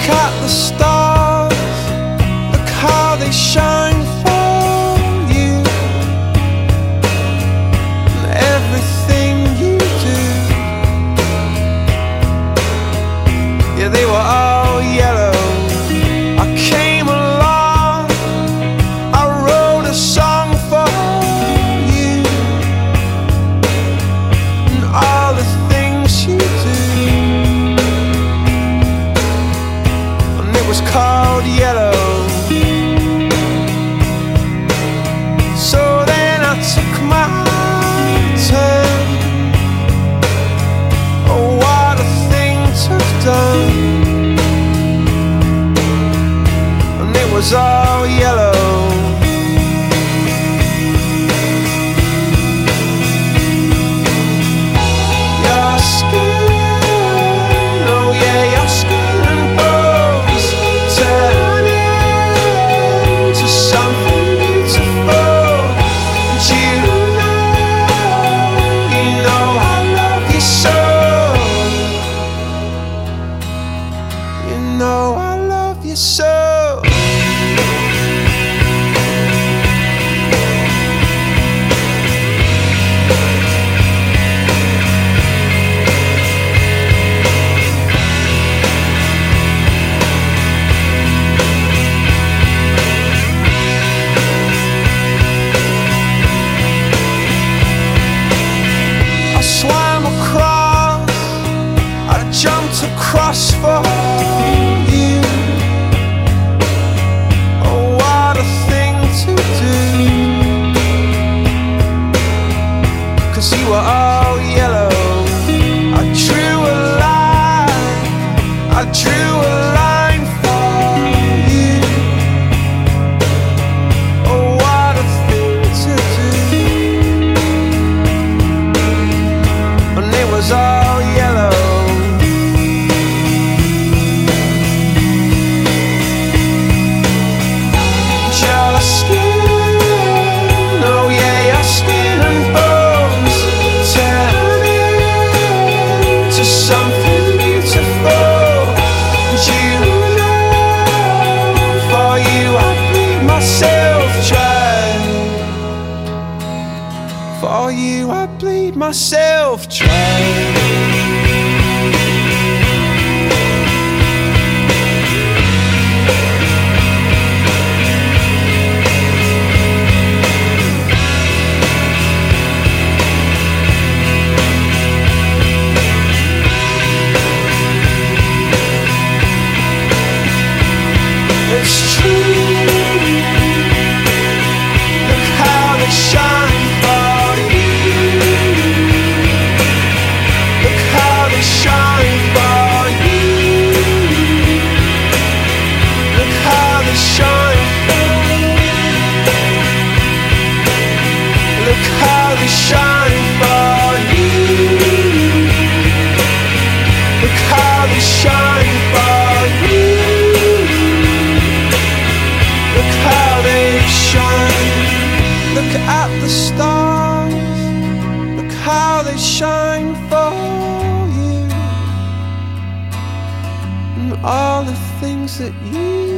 at the stars, look how they shine for you, and everything you do. Yeah, they were all yellow. I came along, I wrote a song for you, and all the things you do. And it was called Yellow. So then I took my turn. Oh, what a thing to have done. And it was all yellow. Your skin, oh yeah, your skin and bones turn into something beautiful. And you know I love you so. You know I love you so. I swam across, I jumped across for you. Oh, what a thing to do. 'Cause you were all yellow. I drew a line, I drew a line for you. Oh, what a thing to do. And it was all yellow. Your skin, oh yeah, your skin and bones turn into something beautiful. And you know, for you I bleed myself dry. For you I bleed myself dry. It's true. Look how they shine for you. Look how they shine for you. Look how they shine for you. Look how they shine for you. Look how they shine for you. Look how they shine. Look at the stars. Look how they shine for you, and all the things that you